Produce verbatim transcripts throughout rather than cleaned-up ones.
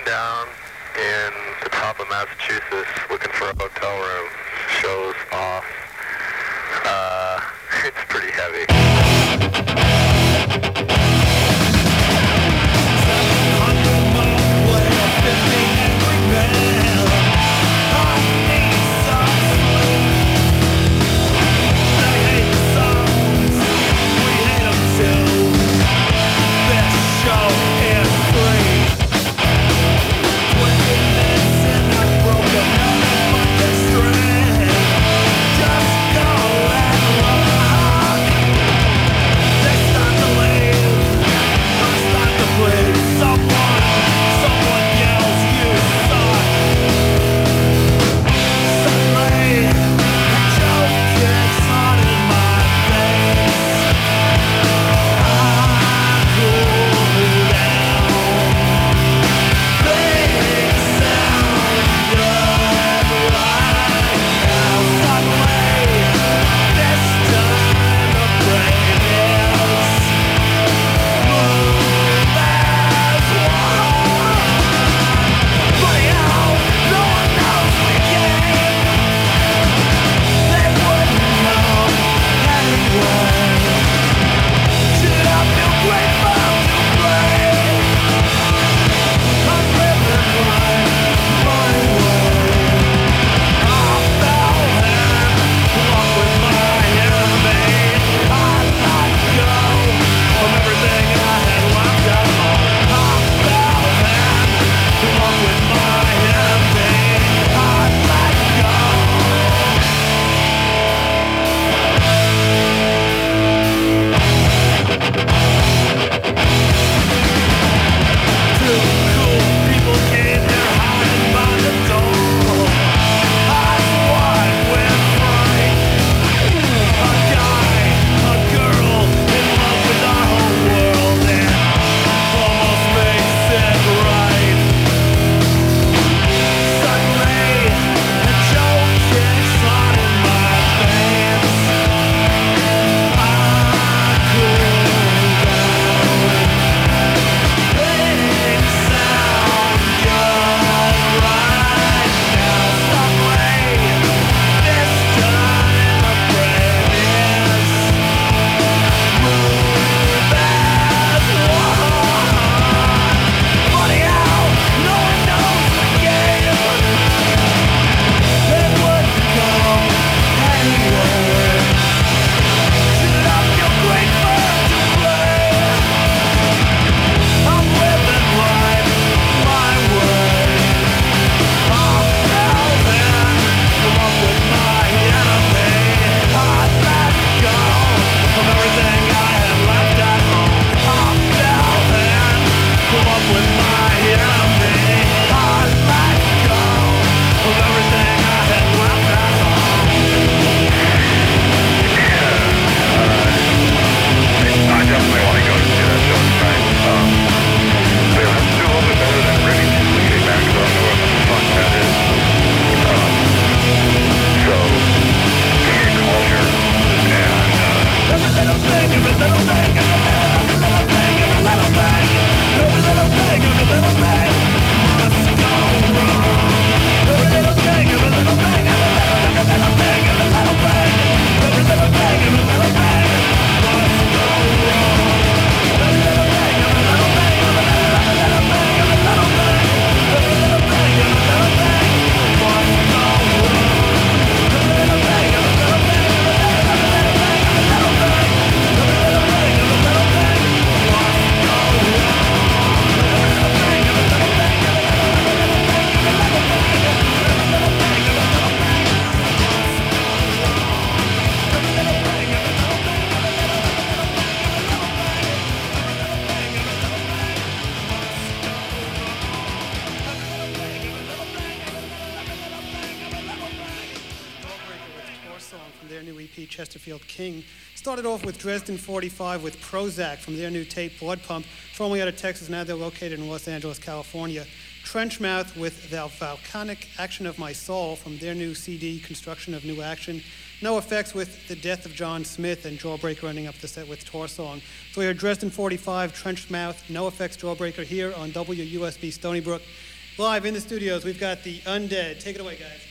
down in the top of Massachusetts looking for a hotel room. Show's off. Uh, it's pretty heavy. Chesterfield King. Started off with Dresden forty-five with Prozac from their new tape Blood Pump, formerly out of Texas, now they're located in Los Angeles, California. Trenchmouth with The Volcanic Action of My Soul from their new C D Construction of New Action. No Effects with The Death of John Smith, and Jawbreaker ending up the set with Tor Song. So we heard Dresden forty-five, Trenchmouth, No Effects, Jawbreaker here on W U S B Stony Brook. Live in the studios, we've got the Undead. Take it away, guys.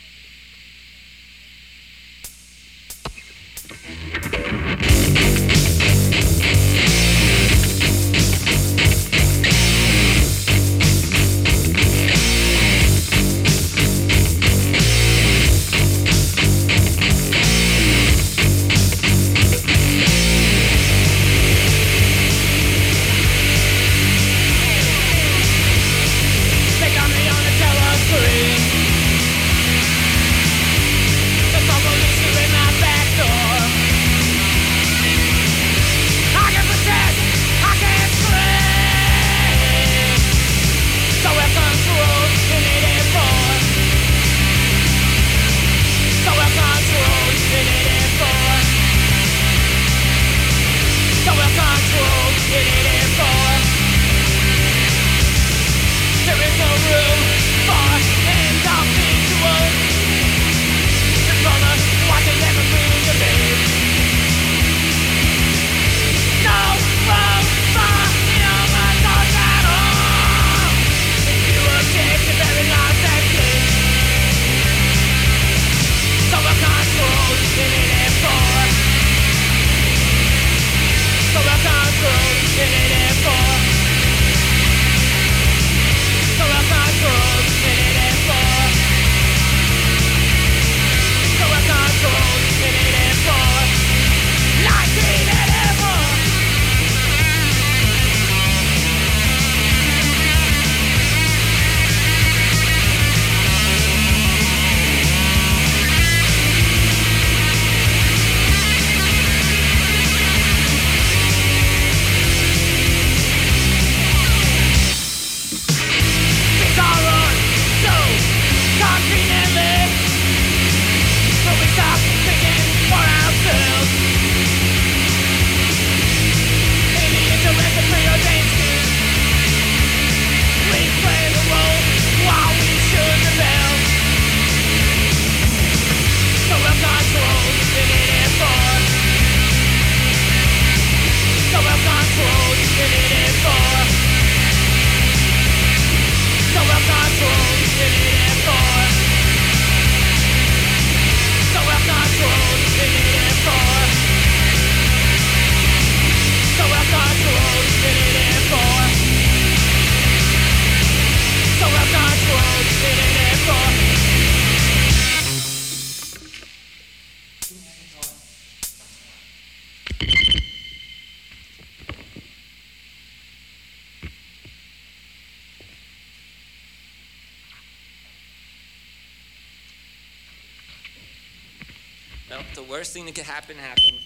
Well, the worst thing that could happen happened.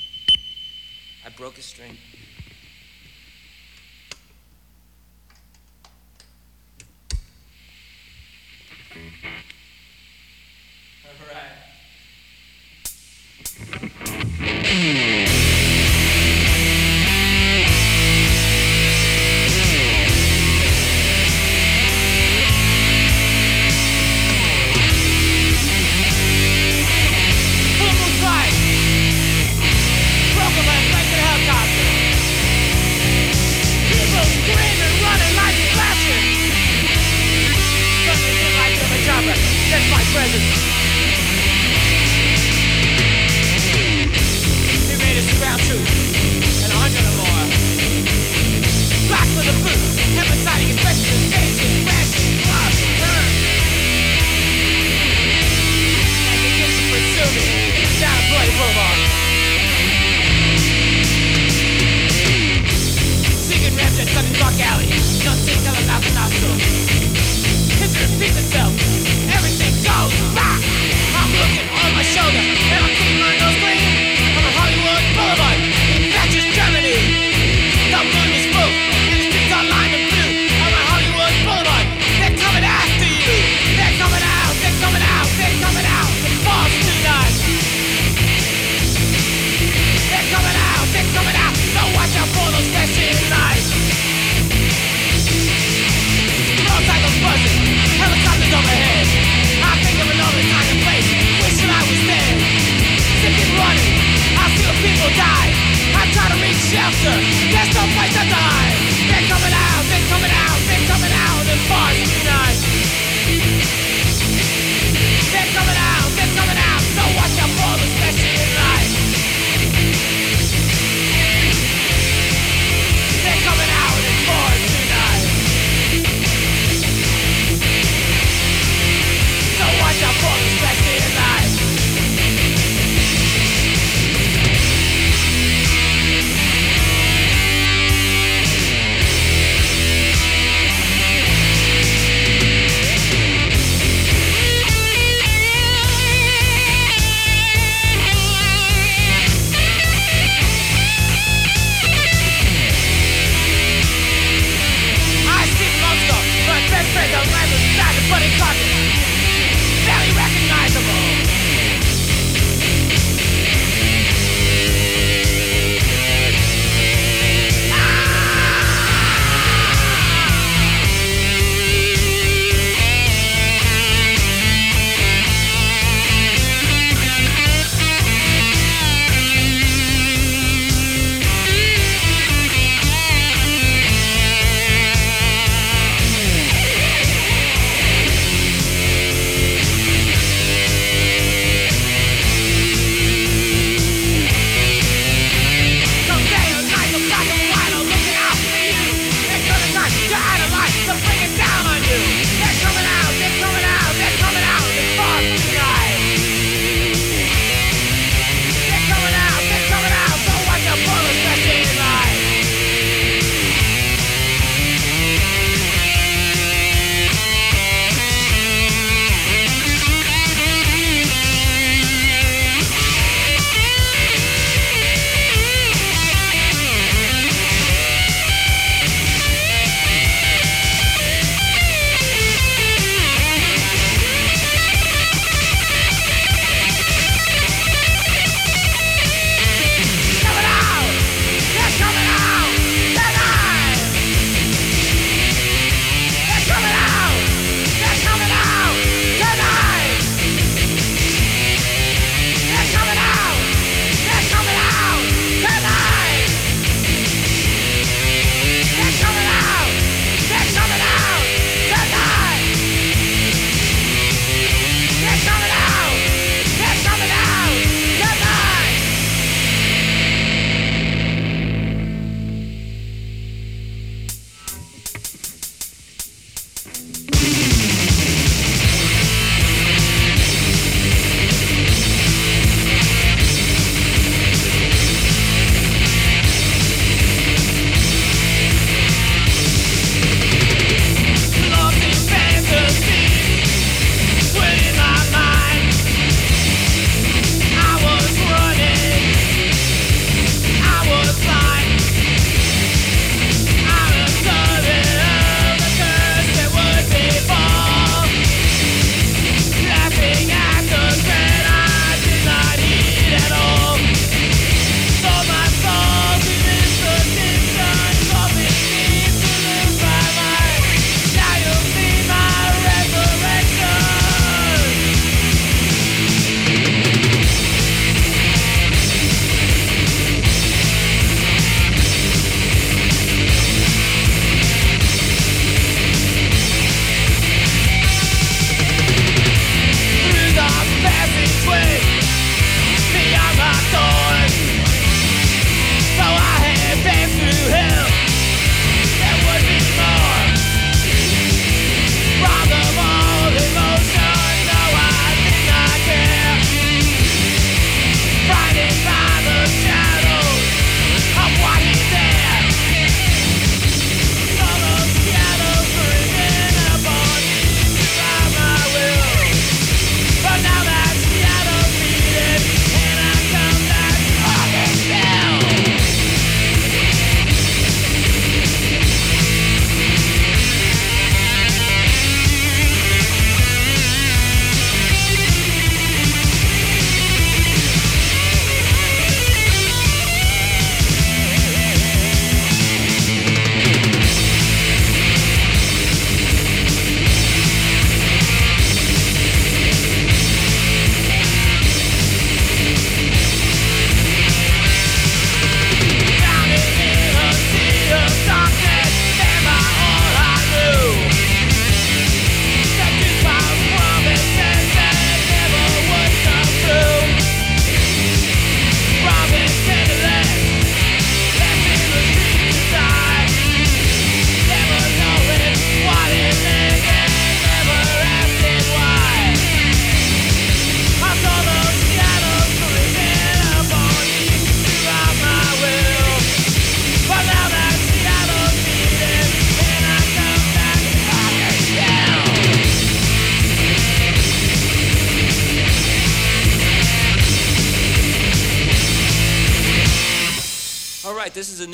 I broke a string. All right. Broke a leg, like a helicopter.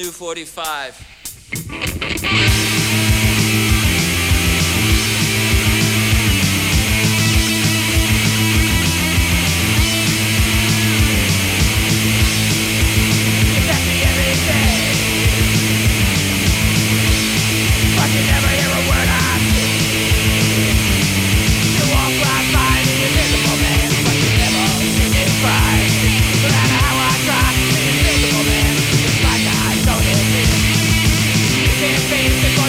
two forty-five. Face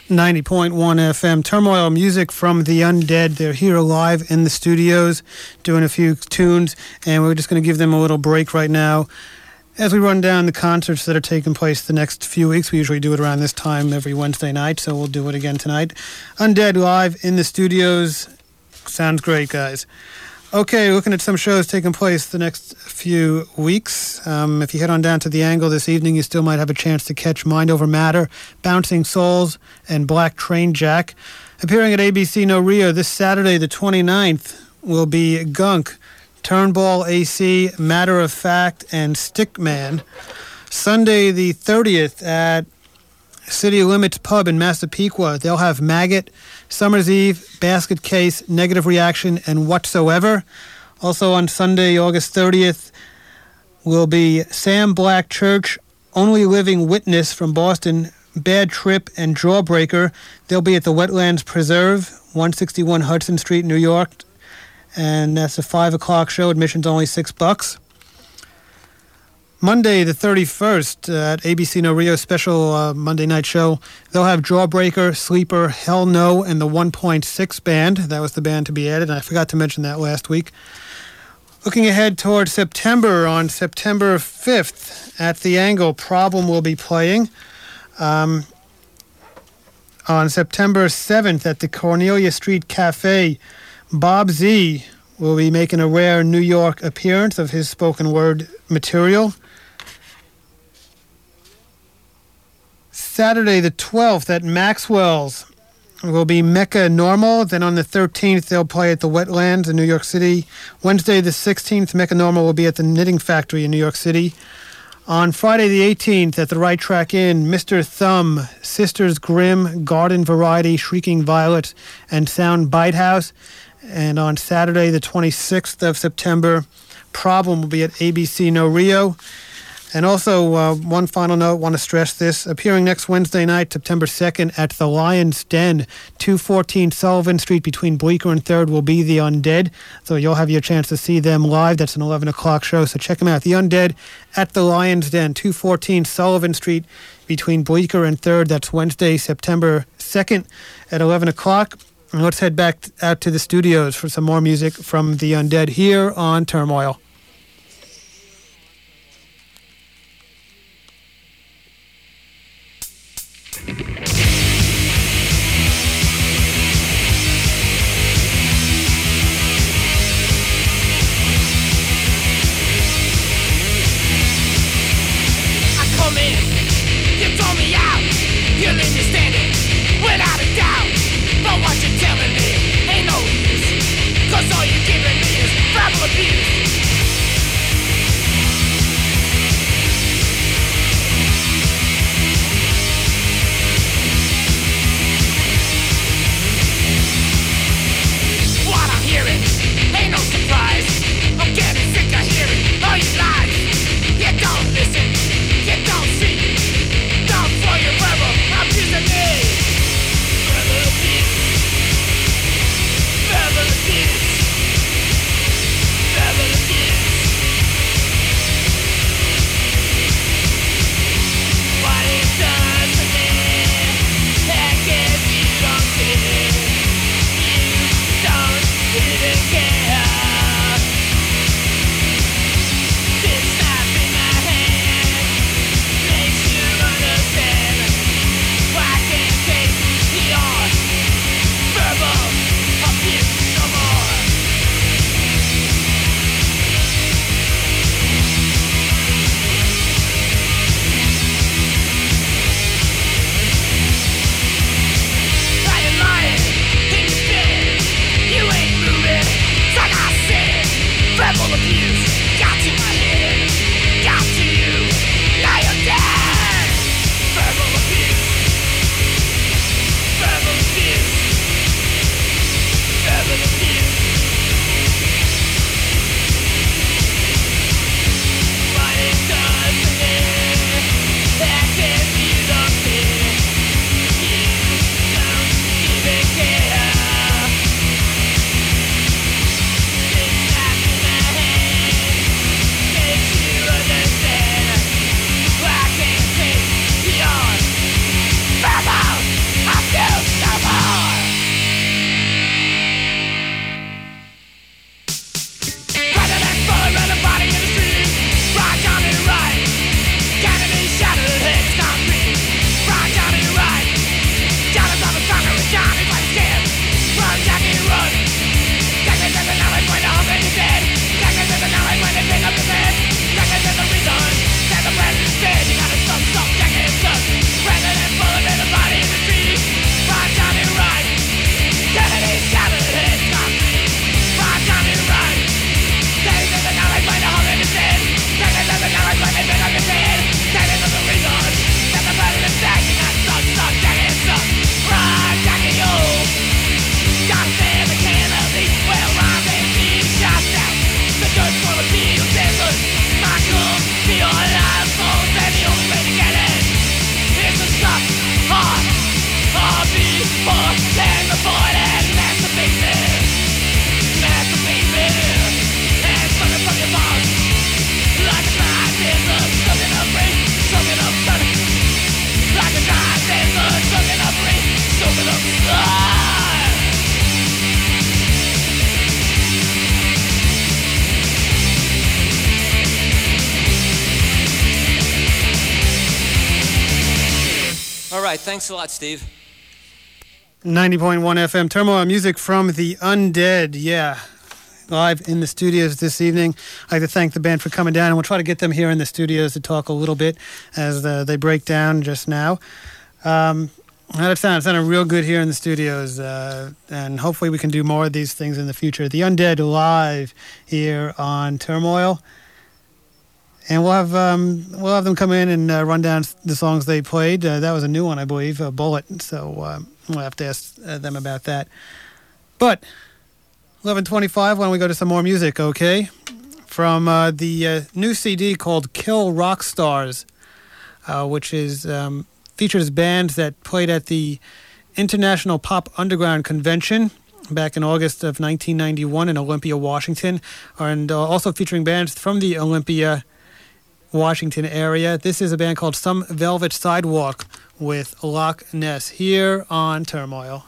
ninety point one F M. Turmoil music from The Undead. They're here live in the studios doing a few tunes, and we're just going to give them a little break right now as we run down the concerts that are taking place the next few weeks. We usually do it around this time every Wednesday night, so we'll do it again tonight. Undead live in the studios. Sounds great, guys. Okay, looking at some shows taking place the next few weeks. Um, if you head on down to The Angle this evening, you still might have a chance to catch Mind Over Matter, Bouncing Souls, and Black Train Jack. Appearing at A B C No Rio this Saturday, the twenty-ninth, will be Gunk, Turnbull A C, Matter of Fact, and Stickman. Sunday, the thirtieth, at City Limits Pub in Massapequa, they'll have Maggot, Summer's Eve, Basket Case, Negative Reaction, and Whatsoever. Also on Sunday, August thirtieth, will be Sam Black Church, Only Living Witness from Boston, Bad Trip, and Jawbreaker. They'll be at the Wetlands Preserve, one sixty-one Hudson Street, New York. And that's a five o'clock show. Admission's only six bucks. Monday, the thirty-first, uh, at A B C No Rio special uh, Monday night show, they'll have Jawbreaker, Sleeper, Hell No, and the one point six band. That was the band to be added, and I forgot to mention that last week. Looking ahead towards September, on September fifth, at The Angle, Problem will be playing. Um, on September seventh, at the Cornelia Street Cafe, Bob Z will be making a rare New York appearance of his spoken word material. Saturday the twelfth at Maxwell's will be Mecca Normal. Then on the thirteenth, they'll play at the Wetlands in New York City. Wednesday the sixteenth, Mecca Normal will be at the Knitting Factory in New York City. On Friday the eighteenth, at the Right Track Inn, Mister Thumb, Sisters Grimm, Garden Variety, Shrieking Violet, and Sound Bite House. And on Saturday the twenty-sixth of September, Problem will be at A B C No Rio. And also, uh, one final note, want to stress this. Appearing next Wednesday night, September second, at the Lion's Den, two fourteen Sullivan Street between Bleecker and third, will be The Undead. So you'll have your chance to see them live. That's an eleven o'clock show, so check them out. The Undead at the Lion's Den, two fourteen Sullivan Street between Bleecker and third. That's Wednesday, September second at eleven o'clock. And let's head back out to the studios for some more music from The Undead here on Turmoil. All you're giving me is verbal abuse. All right, thanks a lot, Steve. ninety point one F M, Turmoil music from the Undead, yeah. Live in the studios this evening. I'd like to thank the band for coming down, and we'll try to get them here in the studios to talk a little bit as uh, they break down just now. Um, how did it sound? It sounded real good here in the studios, uh, and hopefully we can do more of these things in the future. The Undead live here on Turmoil. And we'll have um, we'll have them come in and uh, run down the songs they played. Uh, that was a new one, I believe, uh, Bullet. So um, we'll have to ask uh, them about that. But eleven twenty-five, why don't we go to some more music, okay? From uh, the uh, new C D called Kill Rock Stars, uh, which is um, features bands that played at the International Pop Underground Convention back in August of nineteen ninety-one in Olympia, Washington, and uh, also featuring bands from the Olympia, Washington area. This is a band called Some Velvet Sidewalk with Loch Ness here on Turmoil.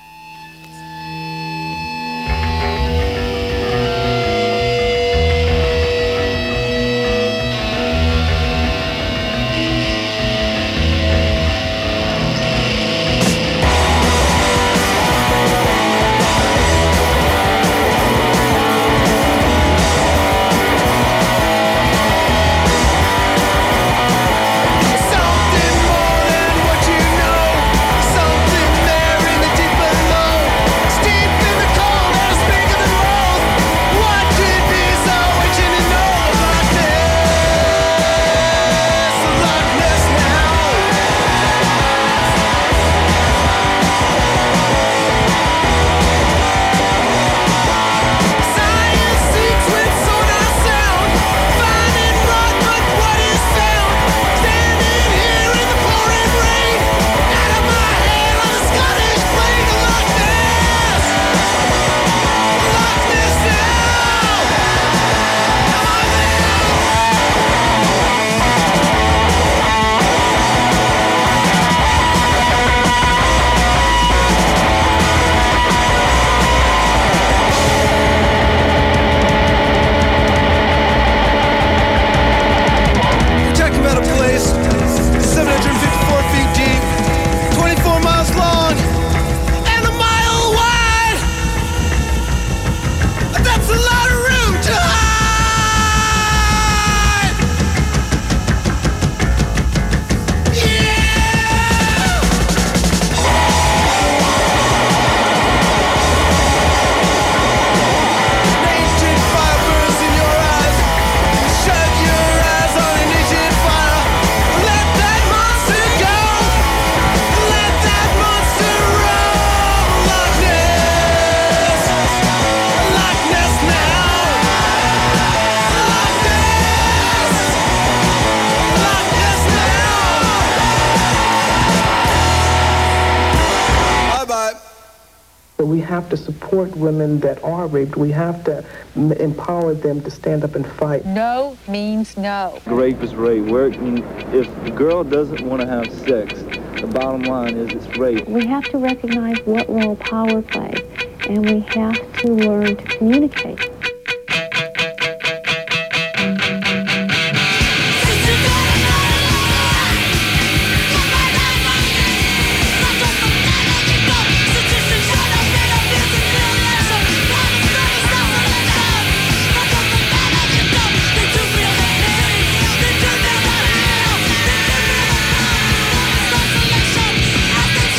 We have to support women that are raped. We have to m- empower them to stand up and fight. No means no. Rape is rape. Where, if a girl doesn't want to have sex, the bottom line is it's rape. We have to recognize what role power plays, and we have to learn to communicate.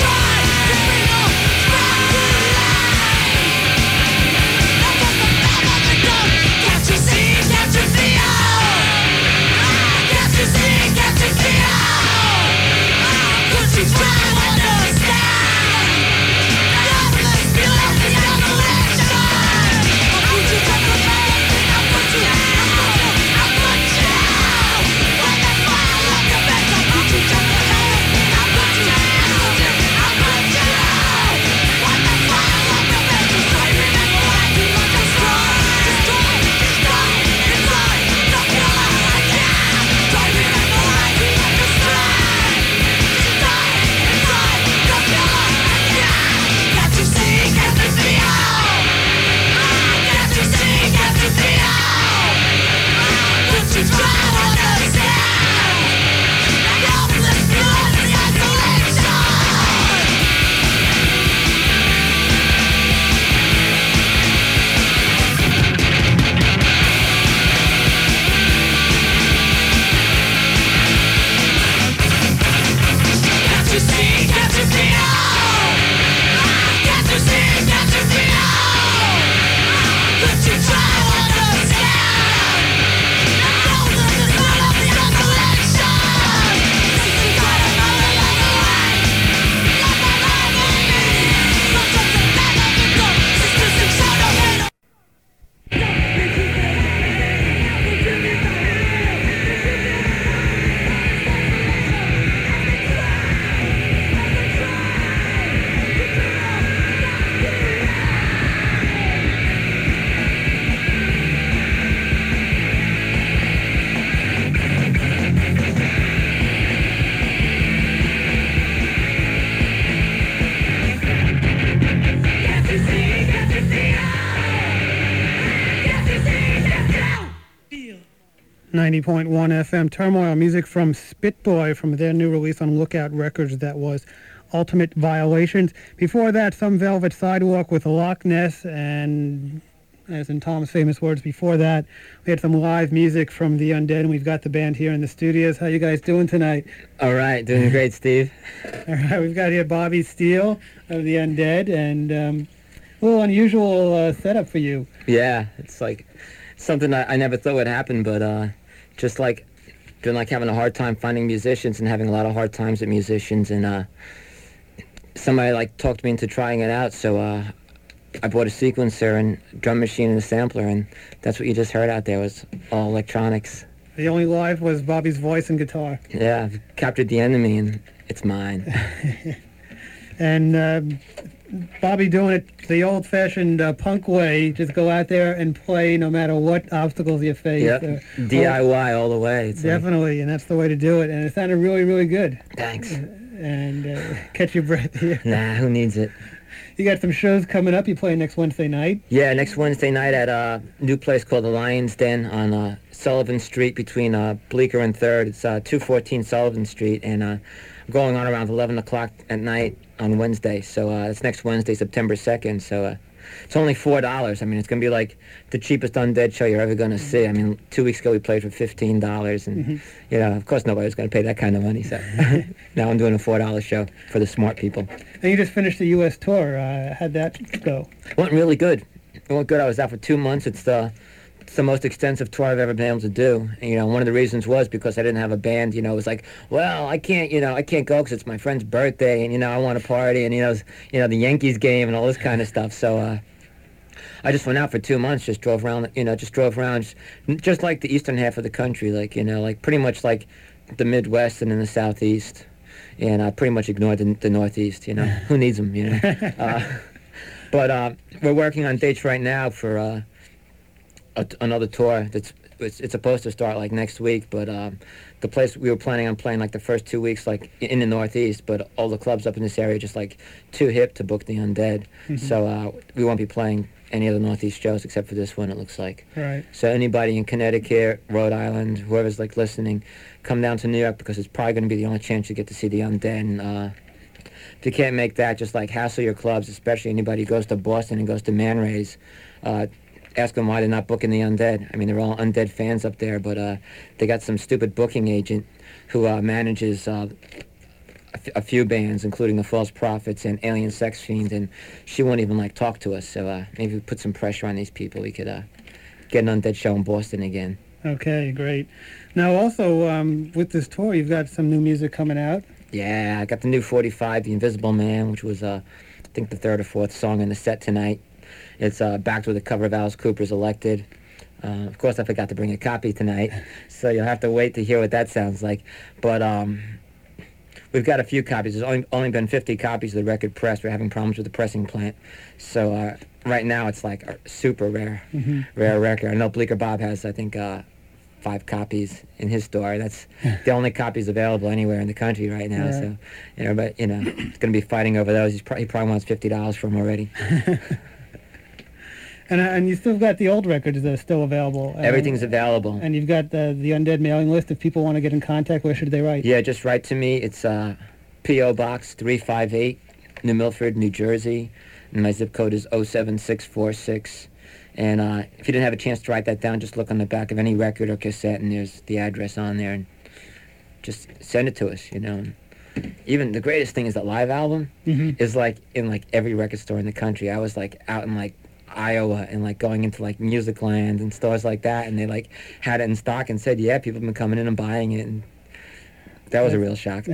Back ninety point one F M. Turmoil, music from Spitboy from their new release on Lookout Records that was Ultimate Violations. Before that, Some Velvet Sidewalk with Loch Ness, and as in Tom's famous words before that, we had some live music from The Undead, and we've got the band here in the studios. How you guys doing tonight? All right, doing great, Steve. All right, we've got here Bobby Steele of The Undead, and um, a little unusual uh, setup for you. Yeah, it's like something I, I never thought would happen, but uh, just like been like having a hard time finding musicians and having a lot of hard times with musicians, and uh, somebody like talked me into trying it out, so uh, I bought a sequencer and drum machine and a sampler, and that's what you just heard out there was all electronics. The only live was Bobby's voice and guitar. Yeah, I've captured the enemy, and it's mine. And uh, Bobby doing it the old-fashioned uh, punk way, just go out there and play no matter what obstacles you face. Yep, uh, D I Y all the way. It's definitely, like... and that's the way to do it, and it sounded really, really good. Thanks. And uh, catch your breath here. Nah, who needs it? You got some shows coming up. You play next Wednesday night? Yeah, next Wednesday night at a new place called the Lion's Den on uh, Sullivan Street between uh, Bleecker and third. It's uh, two fourteen Sullivan Street, and uh, going on around eleven o'clock at night on Wednesday. So uh, it's next Wednesday, September second. So uh, it's only four dollars. I mean, it's going to be like the cheapest Undead show you're ever going to see. I mean, two weeks ago we played for fifteen dollars, and, mm-hmm. you know, of course nobody was going to pay that kind of money. So now I'm doing a four dollar show for the smart people. And you just finished the U S tour. Uh, how'd that go? It went really good. It went good. I was out for two months. It's the, it's the most extensive tour I've ever been able to do. And, you know, one of the reasons was because I didn't have a band. You know, it was like, well, I can't, you know, I can't go because it's my friend's birthday, and, you know, I want to party, and, you know, it's, you know, the Yankees game and all this kind of stuff. So, uh, I just went out for two months, just drove around, you know, just drove around, just, just like the eastern half of the country, like, you know, like pretty much like the Midwest and in the Southeast. And I pretty much ignored the, the Northeast, you know. Who needs them, you know? Uh, but uh, we're working on dates right now for uh, a, another tour that's it's, it's supposed to start like next week, but um, the place we were planning on playing like the first two weeks like in the Northeast, but all the clubs up in this area are just like too hip to book the Undead. Mm-hmm. So uh, we won't be playing any of the Northeast shows except for this one, it looks like. Right. So anybody in Connecticut, Rhode Island, whoever's like listening, come down to New York because it's probably going to be the only chance you get to see the Undead. And uh, if you can't make that, just like hassle your clubs, especially anybody who goes to Boston and goes to Man Ray's. Uh, ask them why they're not booking the Undead. I mean, they're all Undead fans up there, but uh, they got some stupid booking agent who uh, manages uh, a, f- a few bands, including the False Prophets and Alien Sex Fiends, and she won't even like talk to us. So uh, maybe we put some pressure on these people. We could uh, get an Undead show in Boston again. Okay, great. Now, also um, with this tour, you've got some new music coming out. Yeah, I got the new forty-five, The Invisible Man, which was uh, I think the third or fourth song in the set tonight. It's uh, backed with a cover of Alice Cooper's Elected. Uh, of course, I forgot to bring a copy tonight, so you'll have to wait to hear what that sounds like. But um, we've got a few copies. There's only, only been fifty copies of the record pressed. We're having problems with the pressing plant. So uh, right now it's like a super rare, mm-hmm. rare record. I know Bleecker Bob has, I think, uh, five copies in his store. That's the only copies available anywhere in the country right now. Yeah. So, you know, but, you know, he's going to be fighting over those. He's pro- he probably wants fifty dollars for them already. And uh, and you still got the old records that are still available. Uh, Everything's available. And you've got the, the Undead mailing list. If people want to get in contact, where should they write? Yeah, just write to me. It's uh, P O Box three five eight, New Milford, New Jersey. And my zip code is oh seven six four six. And uh, if you didn't have a chance to write that down, just look on the back of any record or cassette, and there's the address on there. And just send it to us, you know. Even the greatest thing is that live album mm-hmm. is like in like every record store in the country. I was like out in like Iowa and like going into like Musicland and stores like that, and they like had it in stock and said, yeah, people have been coming in and buying it, and that was a real shock.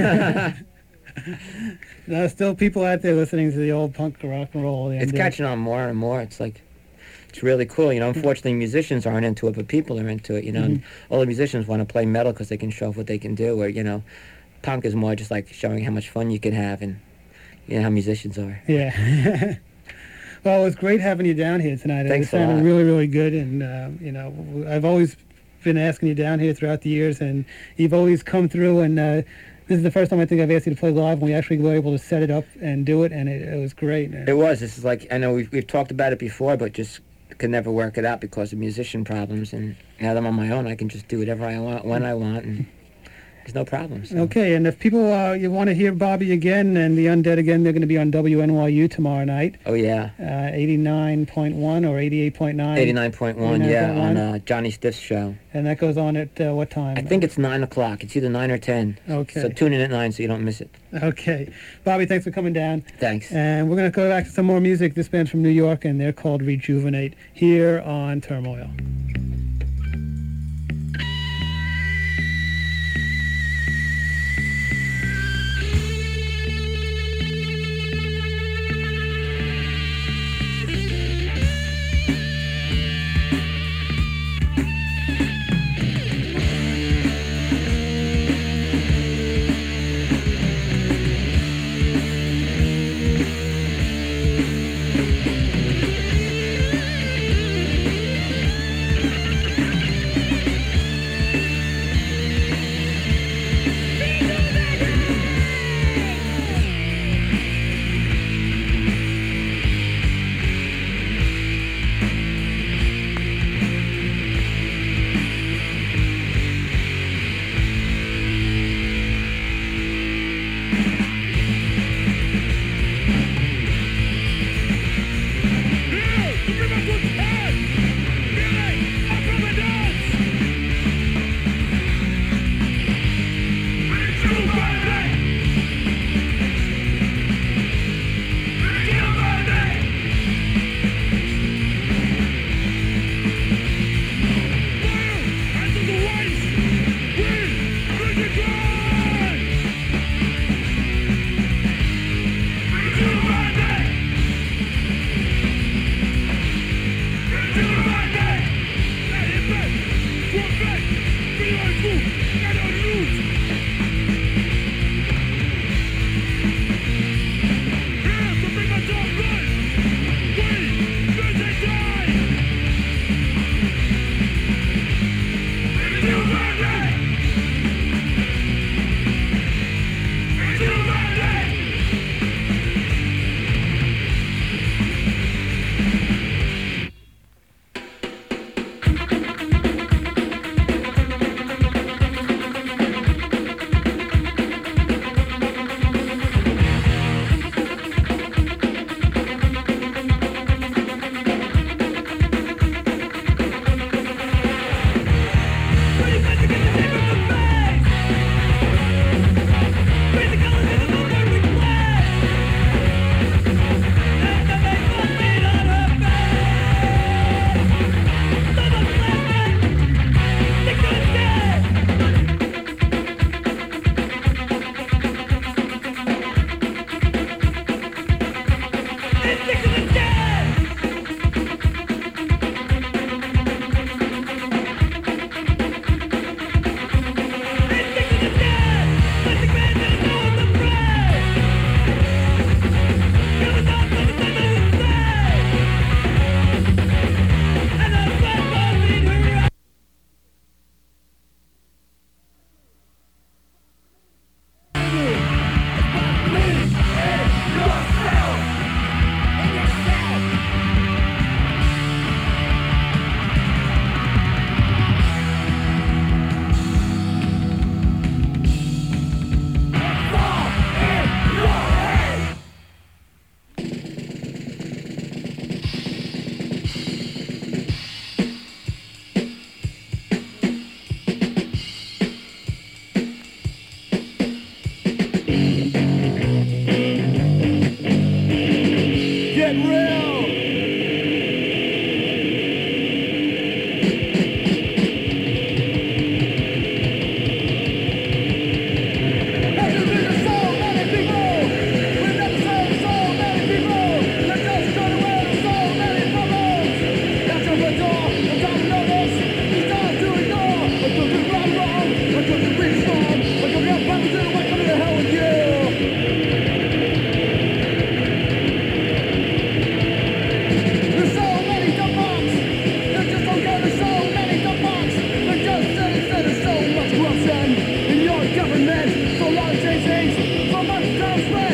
There's still people out there listening to the old punk rock and roll. It's catching on more and more. It's like, it's really cool, you know. Unfortunately, musicians aren't into it, but people are into it, you know. Mm-hmm. And all the musicians want to play metal because they can show off what they can do, where, you know, punk is more just like showing how much fun you can have, and you know how musicians are. Yeah. Well, it was great having you down here tonight. Thanks it sounded a lot. really, really good, and uh, you know, I've always been asking you down here throughout the years, and you've always come through. And uh, this is the first time I think I've asked you to play live, and we actually were able to set it up and do it, and it, it was great. It was. This is like, I know we've we've talked about it before, but just could never work it out because of musician problems. And now that I'm on my own, I can just do whatever I want when I want, and there's no problems. So. Okay, and if people uh, you want to hear Bobby again and the Undead again, they're going to be on W N Y U tomorrow night. Oh yeah. Uh, eighty-nine point one or eighty-eight point nine. eighty-nine point one, yeah, on uh, Johnny Stiff's show. And that goes on at uh, what time? I think it's nine o'clock. It's either nine or ten. Okay. So tune in at nine so you don't miss it. Okay, Bobby, thanks for coming down. Thanks. And we're going to go back to some more music. This band's from New York, and they're called Rejuvenate here on Turmoil.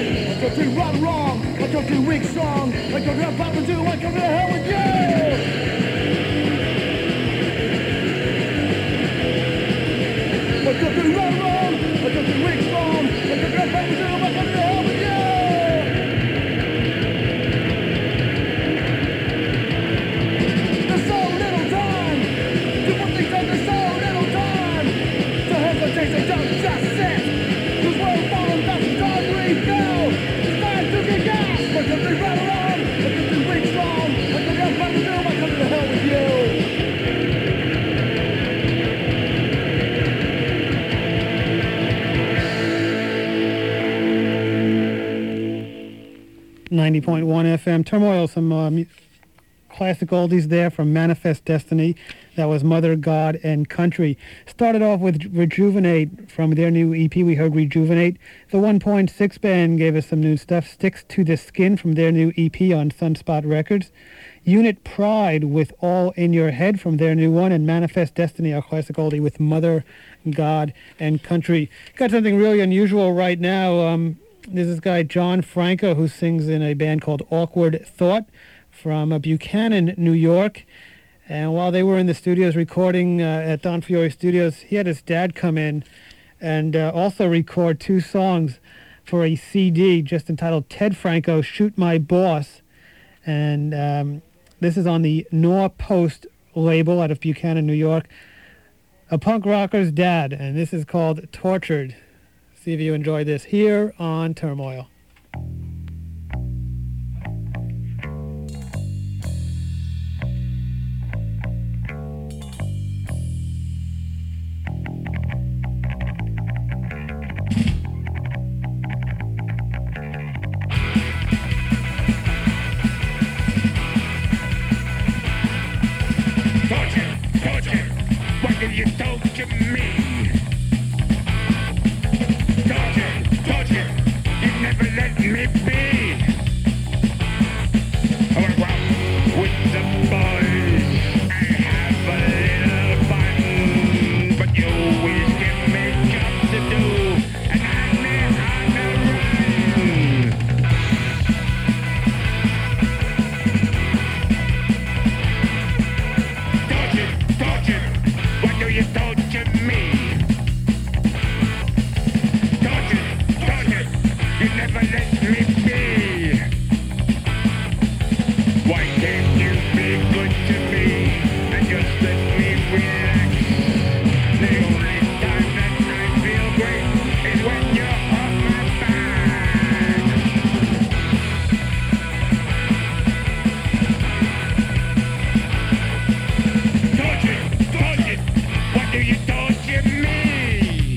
Right or wrong, I don't do weak strong, I go to pop and do, I go to hell with you! ninety point one F M. Turmoil, some uh, mu- classic oldies there from Manifest Destiny. That was Mother, God, and Country. Started off with Rejuvenate from their new E P. We heard Rejuvenate. The one point six band gave us some new stuff. Sticks to the Skin from their new E P on Sunspot Records. Unit Pride with All in Your Head from their new one. And Manifest Destiny, our classic oldie, with Mother, God, and Country. Got something really unusual right now. Um, there's this guy, John Franco, who sings in a band called Awkward Thought from uh, Buchanan, New York. And while they were in the studios recording uh, at Don Fiore Studios, he had his dad come in and uh, also record two songs for a C D just entitled Ted Franco, Shoot My Boss. And um, this is on the Nor Post label out of Buchanan, New York. A punk rocker's dad, and this is called Tortured. See if you enjoy this here on Turmoil. You torture me. Torture, torture, you never let me be. I wanna go out with the boys and have a little fun, but you always give me jobs to do, and I'm on the run. Torture, torture. Why do you torture me? Torture, torture, you never let me be. Why can't you be good to me and just let me relax? The only time that I feel great is when you're on my back. Torture, torture. Why do you torture me?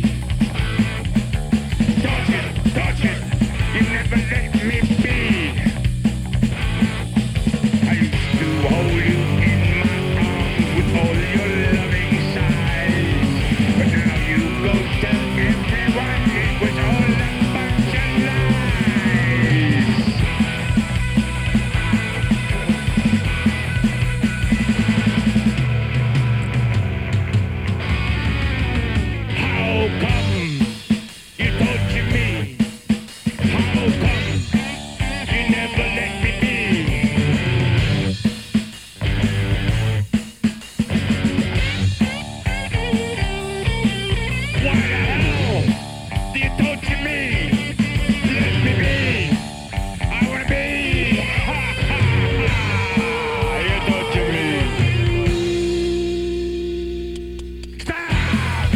Torture, torture, you never let me be. I used to hold you in my arms with all your loving sighs, but now you go tell everyone it was all a bunch of lies. How come you torture me? How come you never let me be? Why the hell do you torture me? Let me be. I wanna be. Ha ha ha. You torture me. Stop!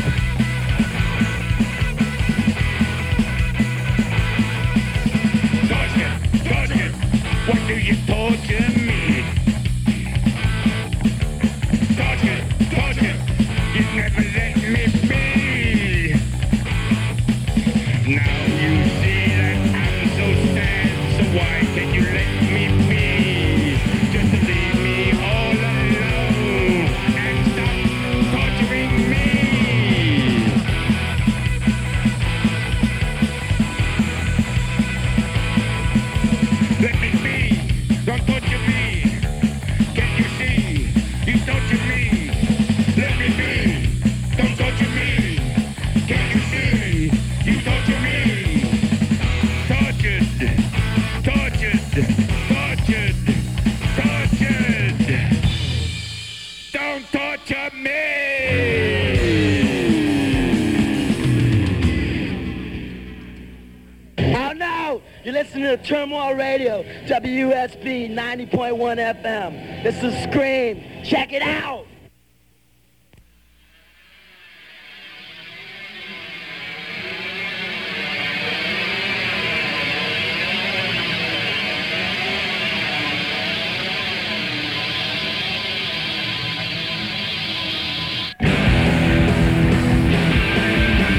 Torture, torture, why do you torture me? Torture, torture, you never let me be. Now you see that I'm so sad, so why can't you let me be? Just to leave me all alone and stop torturing me. Let me be, don't torture me. Can't you see, you torture me. Let me be, don't torture me. Can't you see, you torture me. Tortured, tortured, tortured, tortured. Don't torture me. Oh no! You're listening to Turmoil Radio, W S B ninety point one F M. This is Scream. Check it out!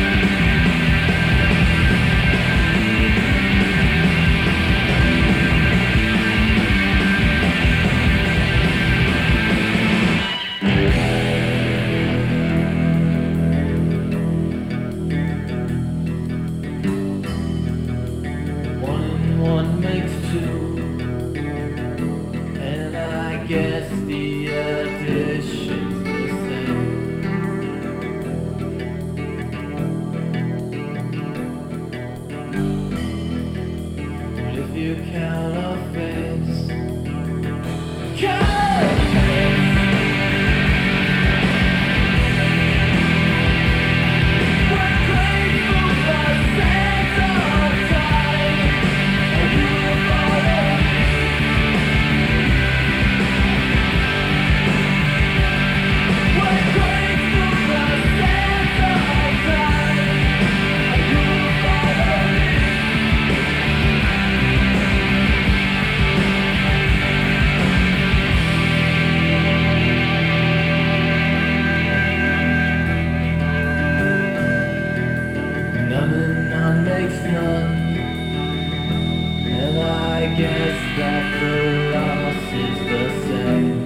Torture, if you count our face. Count our face. We're grateful for sands of time. Are you a follower? We're grateful for sands of time. Are you a follower? None and none makes none, and I guess that the loss is the same.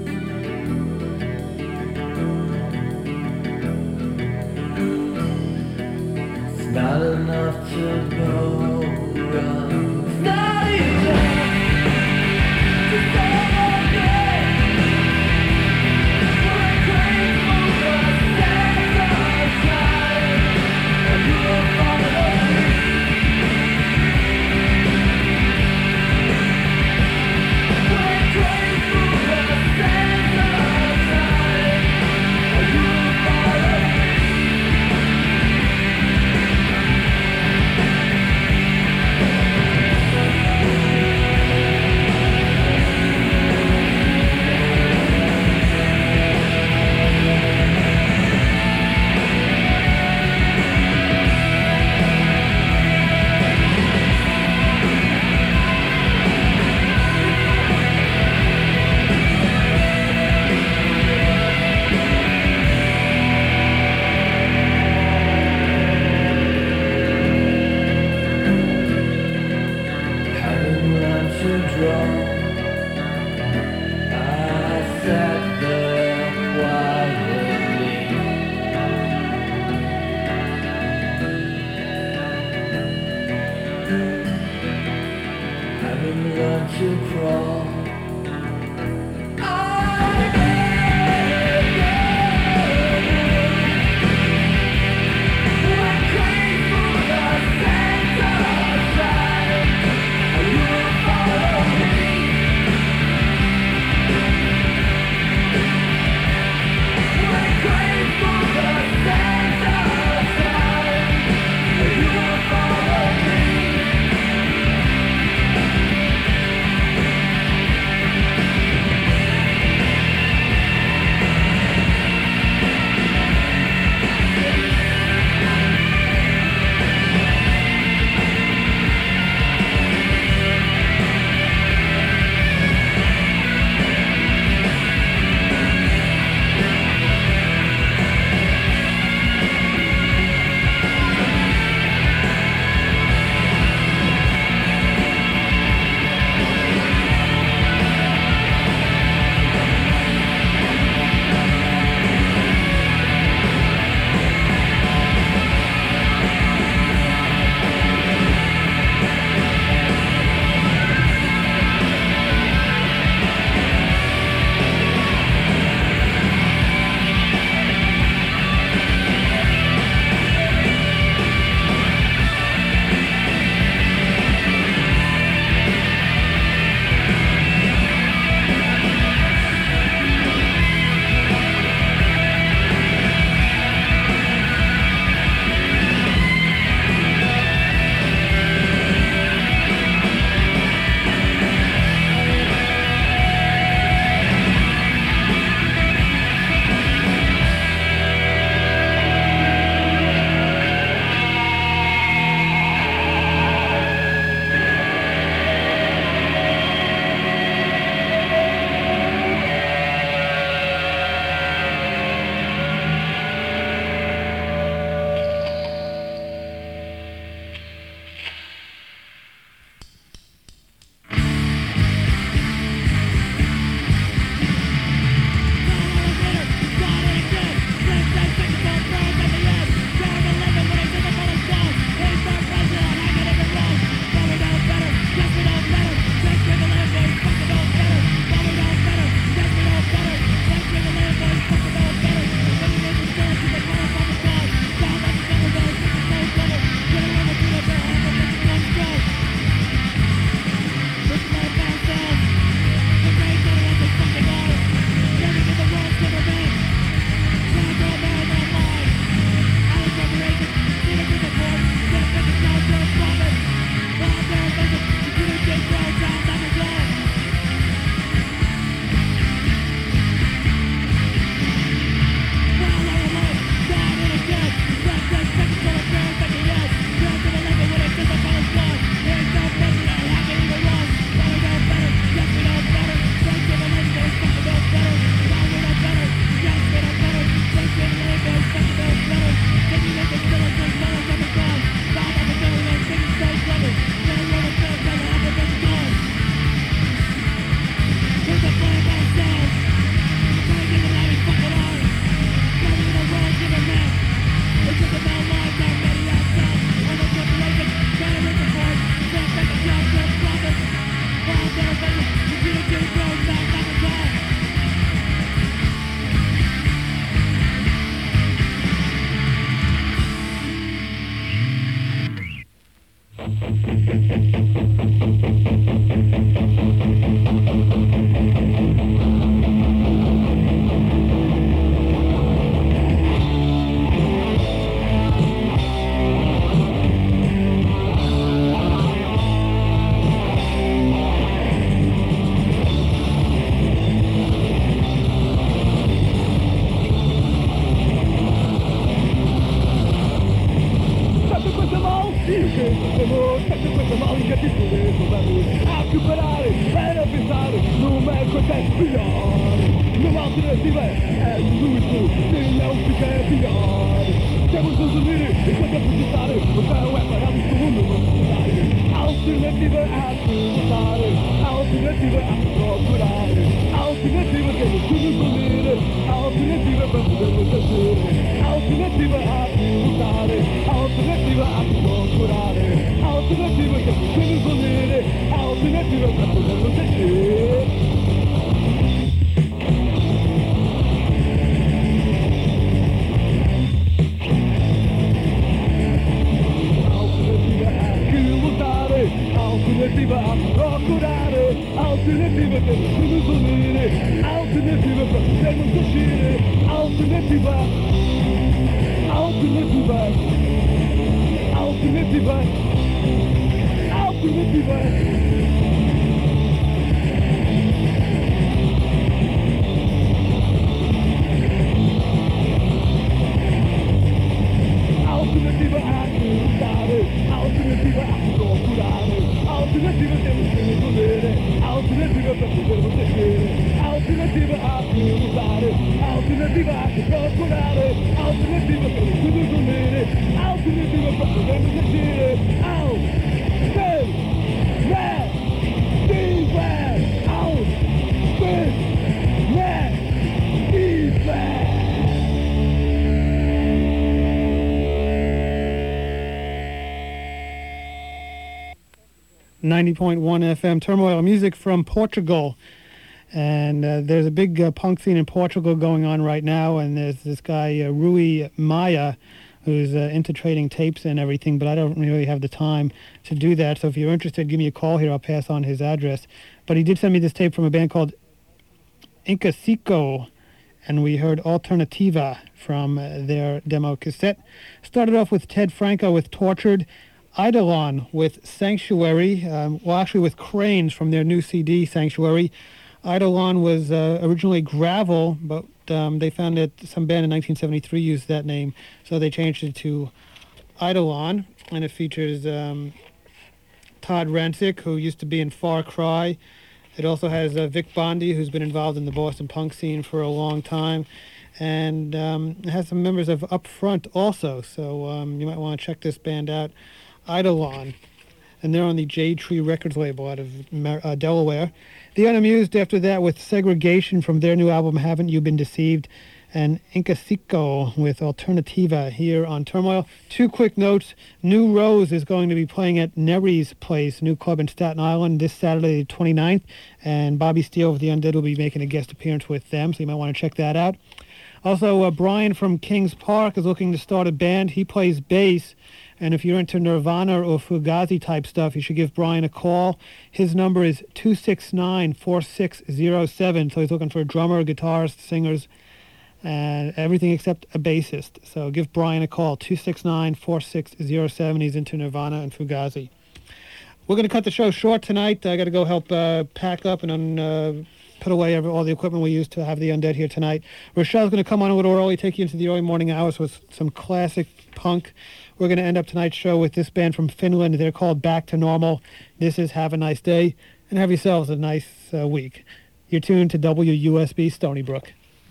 It's not enough to go wrong. It's not enough to celebrate. We're grateful for sands of time. Are you a follower? We're grateful for sands of time. Are you a follower? Having learned to draw, I sat there quietly. Having learned to crawl, I we're grateful for sands of time. Are you a follower? We're grateful for sands of time. Are you a follower? A superare, per pensare, non me contest beyond. Non alternativa è l'uso, dell'auspica è beyond. Siamo sostenere, e quando processare, non fai un web, ma non mondo non processare. Alternativa a processare, alternativa a procurare, alternativa che non sono volere, alternativa per poterlo piacere, alternativa a processare, alternativa a procurare, alternativa che non sono volere, alternativa per poterlo piacere. Alternativa a procurare, alternativa che non sono volere, alternativa per poterlo piacere, alternativa, alternativa, alternativa, alternativa. Alternativa a aiutare, alternativa a procurare, alternativa che non sono volere, alternativa per poterlo piacere, alternativa a aiutare, alternativa a procurare, alternativa che non sono volere, alternativa per poterlo piacere. Out, this, that, beware, out, this, that, beware. ninety point one F M Turmoil, music from Portugal. And uh, there's a big uh, punk scene in Portugal going on right now, and there's this guy, uh, Rui Maia, who's uh, into trading tapes and everything, but I don't really have the time to do that. So if you're interested, give me a call here. I'll pass on his address. But he did send me this tape from a band called Inca Cico, and we heard Alternativa from uh, their demo cassette. Started off with Ted Franco with Tortured, Eidolon with Sanctuary, um, well, actually with Cranes from their new C D, Sanctuary. Eidolon was uh, originally Gravel, but um, they found that some band in nineteen seventy-three used that name, so they changed it to Eidolon, and it features um, Todd Rancic, who used to be in Far Cry. It also has uh, Vic Bondi, who's been involved in the Boston punk scene for a long time, and um, it has some members of Up Front also, so um, you might want to check this band out. Eidolon, and they're on the Jade Tree Records label out of Mar- uh, Delaware. The Unamused after that with Segregation from their new album Haven't You Been Deceived, and Inca Cico with Alternativa here on Turmoil. Two quick notes. New Rose is going to be playing at Neri's Place, new club in Staten Island, this Saturday the twenty-ninth, and Bobby Steele of The Undead will be making a guest appearance with them, so you might want to check that out. Also, uh, Brian from Kings Park is looking to start a band. He plays bass. And if you're into Nirvana or Fugazi type stuff, you should give Brian a call. His number is two six nine, four six zero seven. So he's looking for a drummer, guitarist, singers, and everything except a bassist. So give Brian a call, two six nine, four six zero seven. He's into Nirvana and Fugazi. We're going to cut the show short tonight. I got to go help uh, pack up and un, uh, put away every, all the equipment we used to have the Undead here tonight. Rochelle's going to come on a little early, take you into the early morning hours with some classic punk. We're going to end up tonight's show with this band from Finland. They're called Back to Normal. This is Have a Nice Day, and have yourselves a nice uh, week. You're tuned to W U S B Stony Brook.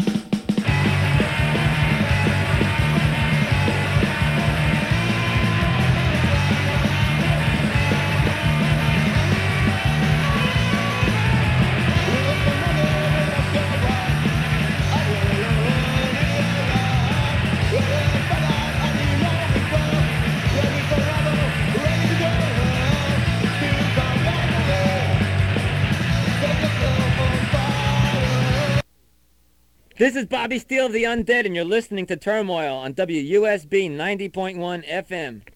This is Bobby Steele of The Undead, and you're listening to Turmoil on W U S B ninety point one F M.